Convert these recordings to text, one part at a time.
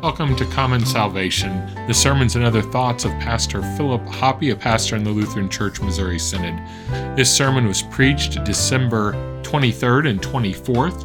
Welcome to Common Salvation, the sermons and other thoughts of Pastor Philip Hoppe, a pastor in the Lutheran Church Missouri Synod. This sermon was preached December 23rd and 24th,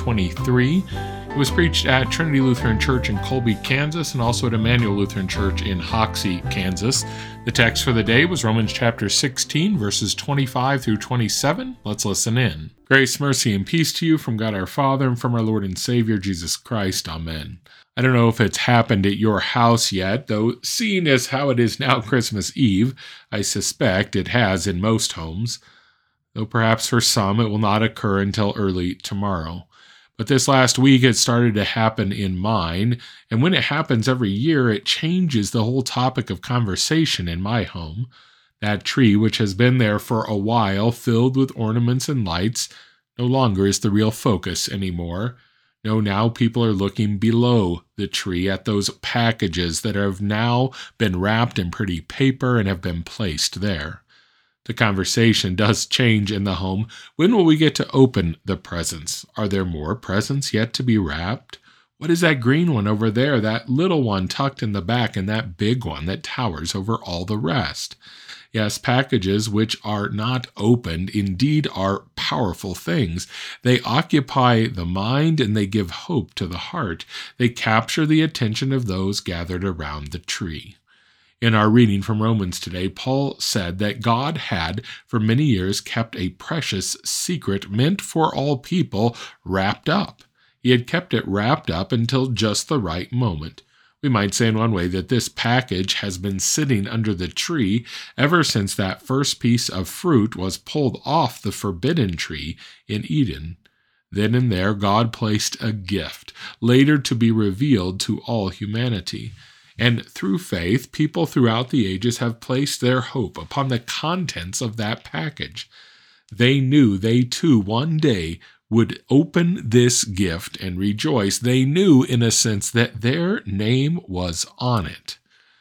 2023. It was preached at Trinity Lutheran Church in Colby, Kansas, and also at Emmanuel Lutheran Church in Hoxie, Kansas. The text for the day was Romans chapter 16, verses 25 through 27. Let's listen in. Grace, mercy, and peace to you from God our Father and from our Lord and Savior Jesus Christ. Amen. I don't know if it's happened at your house yet, though seeing as how it is now Christmas Eve, I suspect it has in most homes, though perhaps for some it will not occur until early tomorrow. But this last week it started to happen in mine, and when it happens every year, it changes the whole topic of conversation in my home. That tree, which has been there for a while, filled with ornaments and lights, no longer is the real focus anymore. No, now people are looking below the tree at those packages that have now been wrapped in pretty paper and have been placed there. The conversation does change in the home. When will we get to open the presents? Are there more presents yet to be wrapped? What is that green one over there, that little one tucked in the back, and that big one that towers over all the rest? Yes, packages which are not opened indeed are powerful things. They occupy the mind and they give hope to the heart. They capture the attention of those gathered around the tree. In our reading from Romans today, Paul said that God had for many years kept a precious secret meant for all people wrapped up. He had kept it wrapped up until just the right moment. We might say in one way that this package has been sitting under the tree ever since that first piece of fruit was pulled off the forbidden tree in Eden. Then and there God placed a gift, later to be revealed to all humanity. And through faith, people throughout the ages have placed their hope upon the contents of that package. They knew they too one day would open this gift and rejoice. They knew, in a sense, that their name was on it.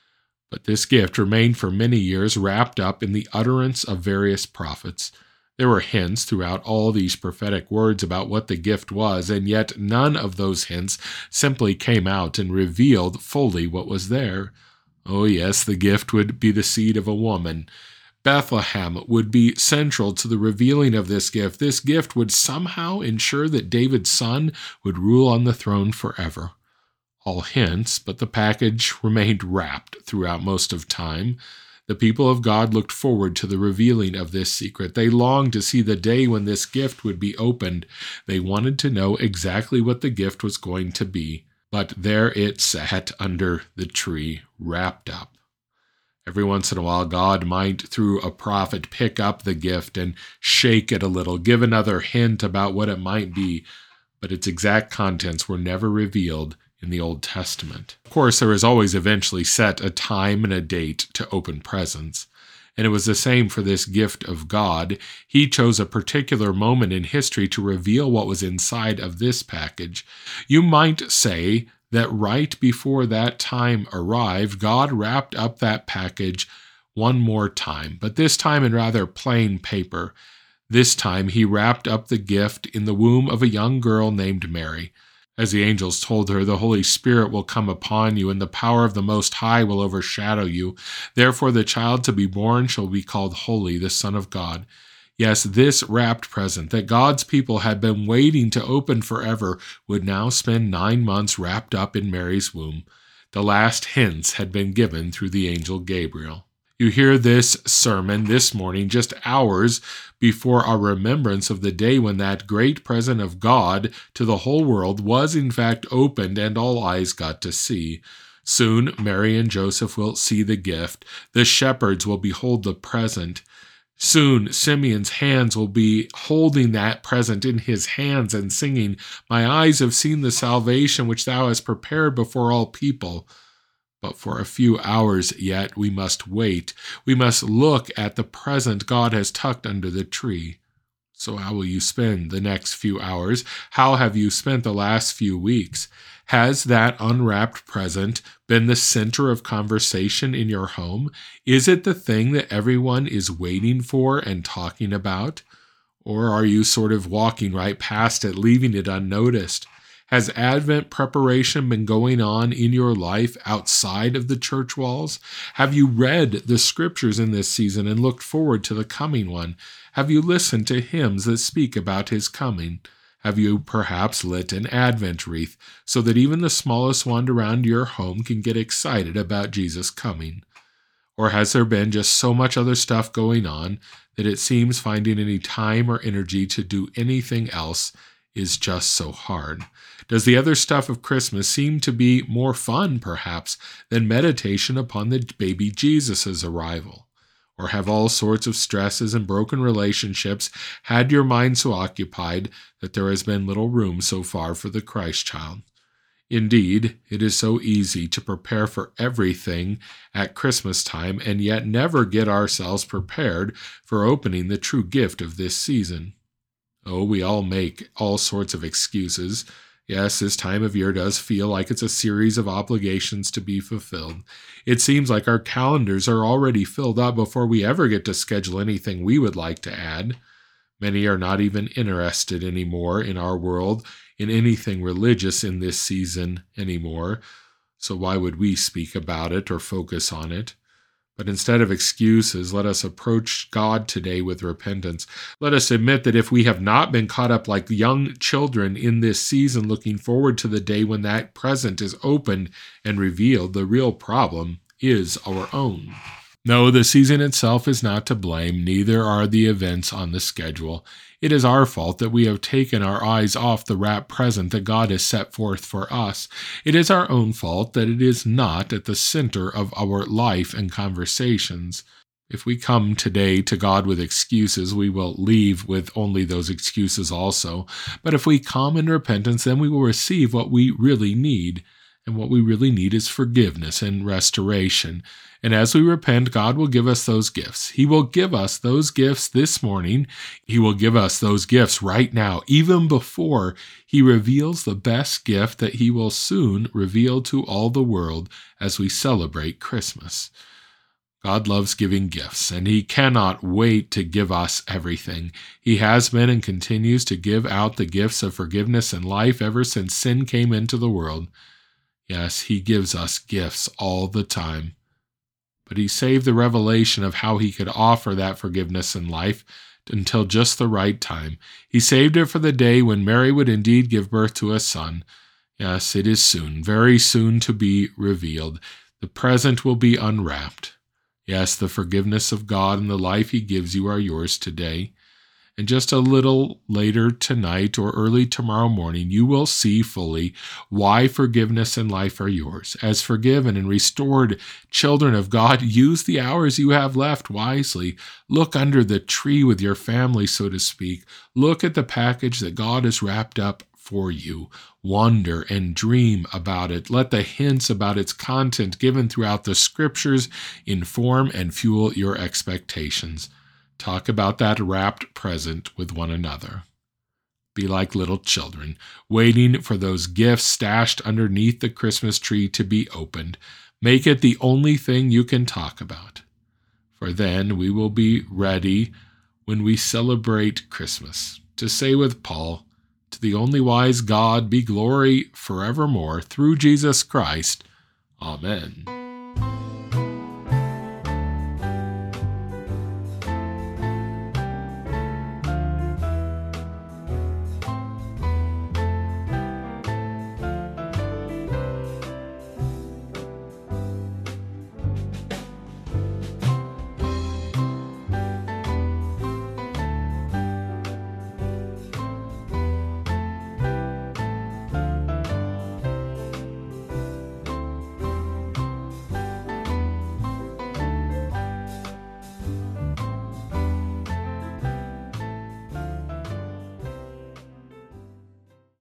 But this gift remained for many years wrapped up in the utterance of various prophets. There were hints throughout all these prophetic words about what the gift was, and yet none of those hints simply came out and revealed fully what was there. Oh yes, the gift would be the seed of a woman. Bethlehem would be central to the revealing of this gift. This gift would somehow ensure that David's son would rule on the throne forever. All hints, but the package remained wrapped throughout most of time. The people of God looked forward to the revealing of this secret. They longed to see the day when this gift would be opened. They wanted to know exactly what the gift was going to be. But there it sat under the tree, wrapped up. Every once in a while, God might, through a prophet, pick up the gift and shake it a little, give another hint about what it might be, but its exact contents were never revealed in the Old Testament. Of course, there is always eventually set a time and a date to open presents, and it was the same for this gift of God. He chose a particular moment in history to reveal what was inside of this package. You might say that right before that time arrived, God wrapped up that package one more time, but this time in rather plain paper. This time he wrapped up the gift in the womb of a young girl named Mary. As the angels told her, the Holy Spirit will come upon you, and the power of the Most High will overshadow you. Therefore the child to be born shall be called Holy, the Son of God. Yes, this wrapped present that God's people had been waiting to open forever would now spend 9 months wrapped up in Mary's womb. The last hints had been given through the angel Gabriel. You hear this sermon this morning just hours before our remembrance of the day when that great present of God to the whole world was in fact opened and all eyes got to see. Soon Mary and Joseph will see the gift. The shepherds will behold the present. Soon, Simeon's hands will be holding that present in his hands and singing, "My eyes have seen the salvation which thou hast prepared before all people." But for a few hours yet we must wait. We must look at the present God has tucked under the tree. So how will you spend the next few hours? How have you spent the last few weeks? Has that unwrapped present been the center of conversation in your home? Is it the thing that everyone is waiting for and talking about? Or are you sort of walking right past it, leaving it unnoticed? Has Advent preparation been going on in your life outside of the church walls? Have you read the scriptures in this season and looked forward to the coming one? Have you listened to hymns that speak about his coming? Have you perhaps lit an Advent wreath so that even the smallest one around your home can get excited about Jesus coming? Or has there been just so much other stuff going on that it seems finding any time or energy to do anything else is just so hard? Does the other stuff of Christmas seem to be more fun, perhaps, than meditation upon the baby Jesus' arrival? Or have all sorts of stresses and broken relationships had your mind so occupied that there has been little room so far for the Christ child? Indeed, it is so easy to prepare for everything at Christmas time and yet never get ourselves prepared for opening the true gift of this season. Oh, we all make all sorts of excuses. Yes, this time of year does feel like it's a series of obligations to be fulfilled. It seems like our calendars are already filled up before we ever get to schedule anything we would like to add. Many are not even interested anymore in our world in anything religious in this season anymore, so why would we speak about it or focus on it? But instead of excuses, let us approach God today with repentance. Let us admit that if we have not been caught up like young children in this season, looking forward to the day when that present is opened and revealed, the real problem is our own. No, the season itself is not to blame, neither are the events on the schedule. It is our fault that we have taken our eyes off the rapt present that God has set forth for us. It is our own fault that it is not at the center of our life and conversations. If we come today to God with excuses, we will leave with only those excuses also. But if we come in repentance, then we will receive what we really need. And what we really need is forgiveness and restoration. And as we repent, God will give us those gifts. He will give us those gifts this morning. He will give us those gifts right now, even before he reveals the best gift that he will soon reveal to all the world as we celebrate Christmas. God loves giving gifts, and he cannot wait to give us everything. He has been and continues to give out the gifts of forgiveness and life ever since sin came into the world. Yes, he gives us gifts all the time. But he saved the revelation of how he could offer that forgiveness and life until just the right time. He saved it for the day when Mary would indeed give birth to a son. Yes, it is soon, very soon to be revealed. The present will be unwrapped. Yes, the forgiveness of God and the life he gives you are yours today. And just a little later tonight or early tomorrow morning, you will see fully why forgiveness and life are yours. As forgiven and restored children of God, use the hours you have left wisely. Look under the tree with your family, so to speak. Look at the package that God has wrapped up for you. Wonder and dream about it. Let the hints about its content given throughout the scriptures inform and fuel your expectations. Talk about that wrapped present with one another. Be like little children, waiting for those gifts stashed underneath the Christmas tree to be opened. Make it the only thing you can talk about. For then we will be ready when we celebrate Christmas to say with Paul, "To the only wise God be glory forevermore through Jesus Christ. Amen."